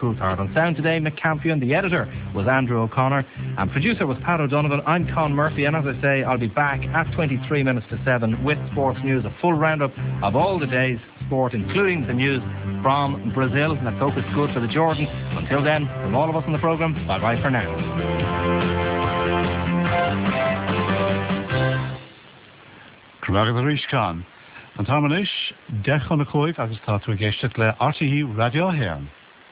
Coulthard. On sound today, Mick Campion. The editor was Andrew O'Connor, and producer was Pat O'Donovan. I'm Con Murphy, and as I say, I'll be back at 23 minutes to 7 with sports news, a full roundup of all the day's sport, including the news from Brazil. Let's hope it's good for the Jordans. Until then, from all of us on the programme, bye-bye for now. Cymraeg yr Ishkan. An tamanish, dech on y clwyf agos tatu y geistet le RTE Radio Hen.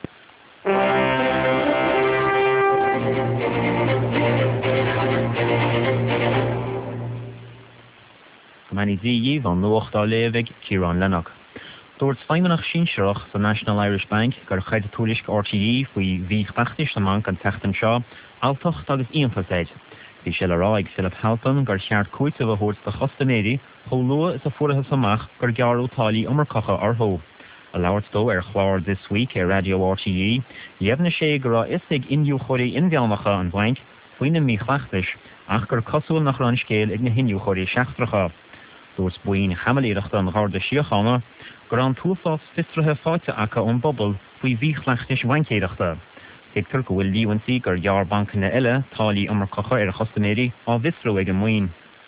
Gymani ddi van nuocht a levig Kieran Lennox. Dort feimenach Shinshirach the National Irish Bank gar chaid tulisk RTE fwy vich bachtish na man kan techten shaw altoch agus ionfaseid. Bhí sé le ráig Philip Halpin gur cheart cúite a hút de chostanédi cho lua is a fuaithe samach gur gearú tálaí umarcacha arthó. A labhairt dó chláir this week Radio RTE, léamhna sé gur isig inniu choirí inbhealnacha an bhaint faoine mí chleachtais ach gur cosúil nach ran scéal ag na hinniu choirí seachtracha. Dúirt buin chamalíireachta an gharda siochanna gur an túfás fistrathe fáite acha ón bobbal faoi bhí chleachtais bhaintéireachta. Hector go bhfuil líhaintí gur gear bancanna eile tálaí umarcacha chostanédi á bhisrú ag an muoin.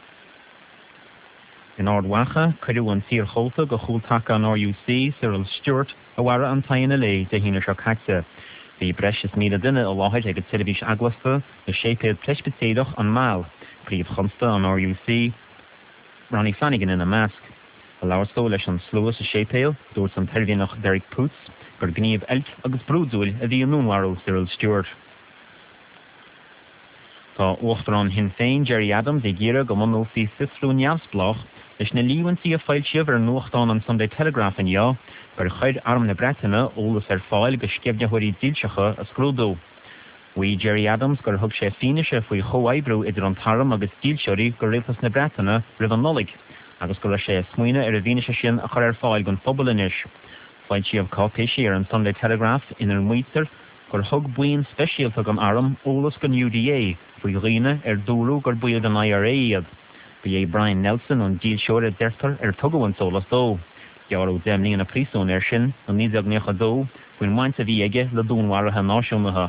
In Ardwacha, cuireadh an tír chomhta go chúltacha an RUC Cyril Stewart a bhara an taithne lei de hína seo caite. Bhí breis is míle duine a láthid ag a televís aglasta na sépéad pleispetéadach an máil, príomh chumsta an RUC, Ronnie Flanagan in a mask. A labhairt leis an slúas a sépéal, dúirt an telvíonach Derek Poots, gur gníomh elk agus brúdúil a bhí an núnharú Cyril Stewart. Tá uachtar an hin féin Jerry Adams ag ggéire go manó fí fislú neamsblach leis na líhaintí a fáil siomh ar nuachtán an Sunday Telegraph in gur chuid arm na Bretainine ólas fáil go sceimhnethirí díilseacha a scrúdú. Bhí Jerry Adams gur thug sé fineise faoi chomhaidbrú idir an taram agus díilseirí gur rialtas na Bretainine rih an nolig, agus go sé smuoine ar a bhíneise sin a chur fáil gon phobal inis. Fáil siomh cápéisi ar an Sunday Telegraph inar muotar gur thug buin speisialta gan arm ólas gon UDA faoi riine ar dúrú gur buiad an IRA iad. Bhí Brian Nelson an díilseoir a deirtar ar tugadhain solas dó. Gearú déimlí an a prísún ar sin an 1992 faoin maint a bhí aige le dúnmharathe náisiúnatha.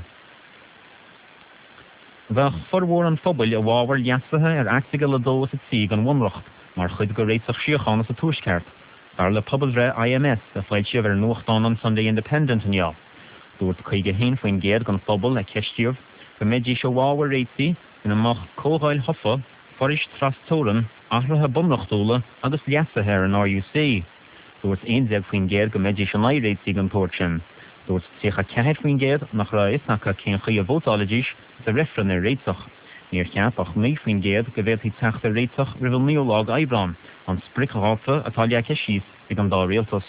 Bheith formhór an phobal a bhábhar leasathe ar actiga le dó sa tí an bhunracht, mar chuid go réiteach siochána sa túisceart. Dar le pobal ré IMS a fáil siomh ar nuachtán an Sunday Independent an jaw. Dúirt chuige hain faoin géad gan phobal a ceistíomh go méidí se bhábhar réití in amach cógáil hofa foris trastóran ahrathe bunnachtúla agus leasathe ar an RUC. Dúirt aondeag faoin géad go méidí se réití gan tóir sin. Dúirt tíocha ceithir faoin géad nach ra isnacha cén chuí a vótáladís sa rifran ar réiteach. Níor ceapach mí faoin géad go bhéadtí teachta réiteach ribh neolág Aibran an spricháta atá leacha síos ag an dá réaltas.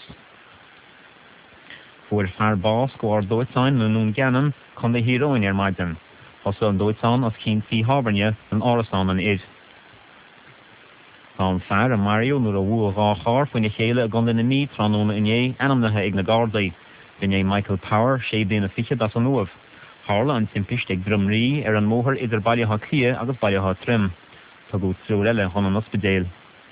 Fuair fear bás go ar dóitáin na nún ganan chun de híróin ar maidin. Os an dóitáin as cín tí hábarne an árasán an id. Tá an fear a Mario nuair a bhua gáchár faoin na chéile a ganda na mí tránúna iné anamnathe ag na Gardaí. Bhí Michael Power sé bliana a fiche das an nuamh. Hála an timpiste ag drumrí ar an móthir idir bailithe clia agus bailithe trim. Tá go trúr eile chun an ospidéal.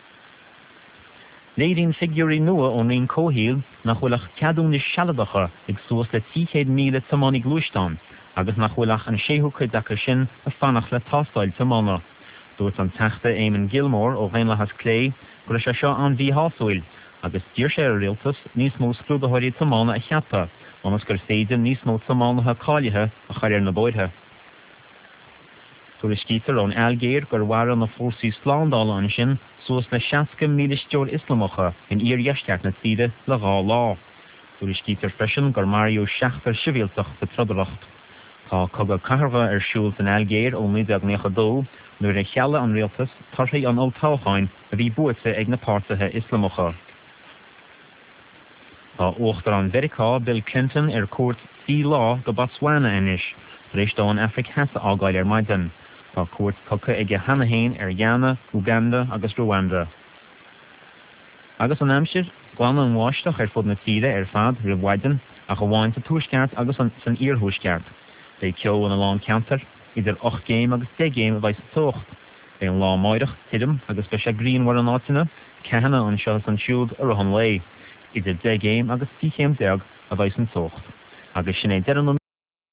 Léirín figurí nua ón rion cóhíal nach bhfuilach ceadún is sealadacha ag suas le 100,000 tamánig glúisteán, agus nach bhfuilach an 600 dacha sin a fannach le tásáil tamána. Dúirt an teachta Éamon Gilmore ó Ghainlachas Clay gur sé seo an bhí hásáil, agus dír sé ar rialtas níos mó scrúdathirí tamána a cheappa, anas gur féidir níos mó tamánathe cáilethe a chairir na bóithe. Tuairiscítear ón Algéir gur bhara na fórsaí sláándála an sin suas le 60,000 steor islamacha in iargheisteart na tíide le gá lá. Tuairiscítear freisin gur Mario seachtar sivíaltach sa trodaracht. Tá cogad cathracha ar siúlt in Algéir ó 1992 nuair a chealla an rialtas tarthaí an ótáchain a bhí buaite ag na pártathe islamacha. Tá uachtar an Vericá Bill Clinton ar cuairt sí lá go Botswana inis, rééis dó an Afric heasa ágáil ar maidin. Tá cuairt cocha ag a hanahéin ar Ghana, Uganda agus Rwanda. Agus an amsir, glána an bháisteach ar fud na tíre ar fad rih waidin a go bháin sa túisceart agus san iarthúisceart. Bé ceo an lán ceantar, idir 8 géim agus 10 géim a bhaith sa tocht. Bé an lá maireach tidim agus be sé gríon war an átainna, cehanna an seo san siúd ar an lei. Idir 10 géim agus 10 géim deag a bhaith san tocht. agus sinné dean